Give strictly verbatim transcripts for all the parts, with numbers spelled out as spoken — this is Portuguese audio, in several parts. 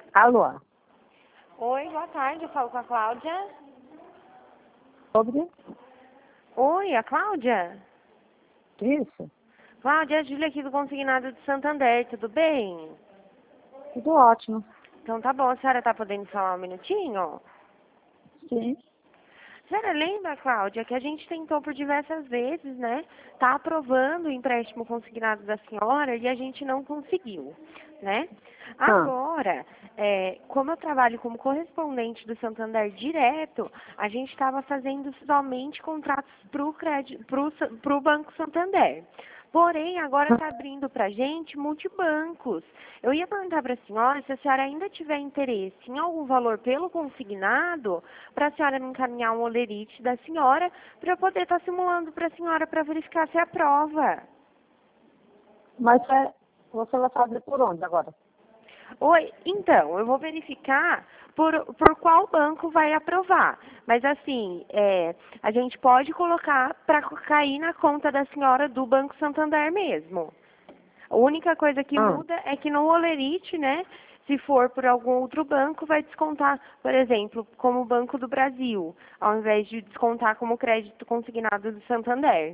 Alô? Oi, boa tarde, eu falo com a Cláudia. Sobre Oi, a Cláudia? isso? Cláudia, é a Júlia aqui do Consignado de Santander, tudo bem? Tudo ótimo. Então tá bom, a senhora tá podendo falar um minutinho? Sim. A senhora lembra, Cláudia, que a gente tentou por diversas vezes, né? Tá aprovando o empréstimo consignado da senhora e a gente não conseguiu, né? Ah, Agora, é, como eu trabalho como correspondente do Santander direto, a gente estava fazendo somente contratos para o Banco Santander. Porém, agora está abrindo para a gente multibancos. Eu ia perguntar para a senhora se a senhora ainda tiver interesse em algum valor pelo consignado, para a senhora me encaminhar um olerite da senhora, para eu poder estar simulando para a senhora para verificar se aprova. mas é, você vai fazer por onde agora? Oi, então, eu vou verificar por, por qual banco vai aprovar. Mas assim, é, a gente pode colocar para cair na conta da senhora do Banco Santander mesmo. A única coisa que Ah, muda é que no Olerite, né, se for por algum outro banco, vai descontar, por exemplo, como o Banco do Brasil, ao invés de descontar como crédito consignado do Santander.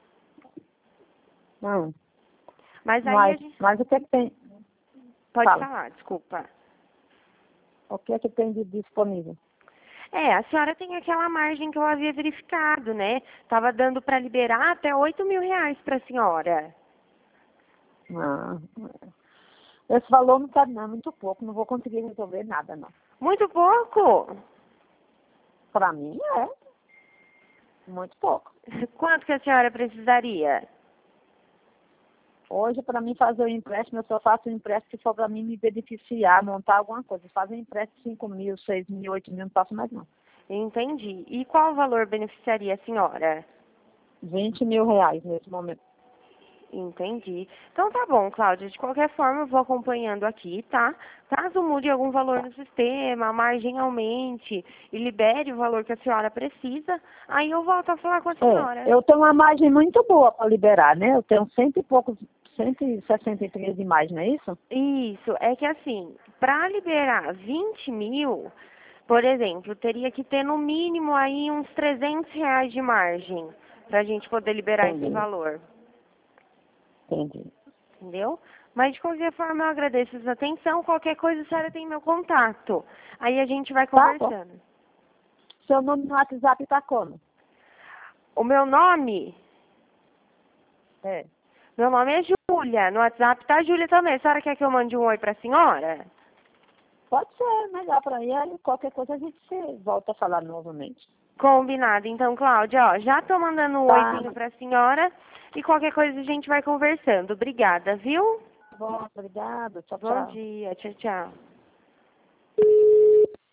não. Mas aí a Mas, gente... mas o que é que tem? Pode Fala. falar, desculpa. O que é que tem de disponível? É, a senhora tem aquela margem que eu havia verificado, né? Tava dando para liberar até oito mil reais para a senhora. Ah, esse valor não tá não, é muito pouco. Não vou conseguir resolver nada, não. Muito pouco? Para mim é muito pouco. Quanto que a senhora precisaria? Hoje, para mim fazer o empréstimo, eu só faço o empréstimo se for para mim me beneficiar, montar alguma coisa. Fazer um empréstimo cinco mil, seis mil, oito mil, não faço mais não. Entendi. E qual valor beneficiaria a senhora? Vinte mil reais nesse momento. Entendi. Então tá bom, Cláudia. De qualquer forma, eu vou acompanhando aqui, tá? Caso mude algum valor Tá. no sistema, a margem aumente e libere o valor que a senhora precisa, aí eu volto a falar com a É, senhora. eu tenho uma margem muito boa para liberar, né? Eu tenho cento e poucos, cento e sessenta e três de margem, não é isso? Isso, é que assim, para liberar vinte mil, por exemplo, teria que ter no mínimo aí uns trezentos reais de margem para a gente poder liberar esse Entendi, valor, entendi. entendeu? Mas de qualquer forma eu agradeço a sua atenção, qualquer coisa a senhora tem meu contato. Aí a gente vai Tá bom. conversando. Seu nome no WhatsApp tá como? O meu nome, É. meu nome é Júlia, no WhatsApp tá Júlia também. A senhora quer que eu mande um oi para a senhora? Pode ser, melhor para aí. Aí qualquer coisa a gente se volta a falar novamente. Combinado. Então, Cláudia, ó, já tô mandando um Tá, oizinho pra senhora e qualquer coisa a gente vai conversando. Obrigada, viu? bom, obrigada. Tchau, Bom tchau. dia. Tchau, tchau.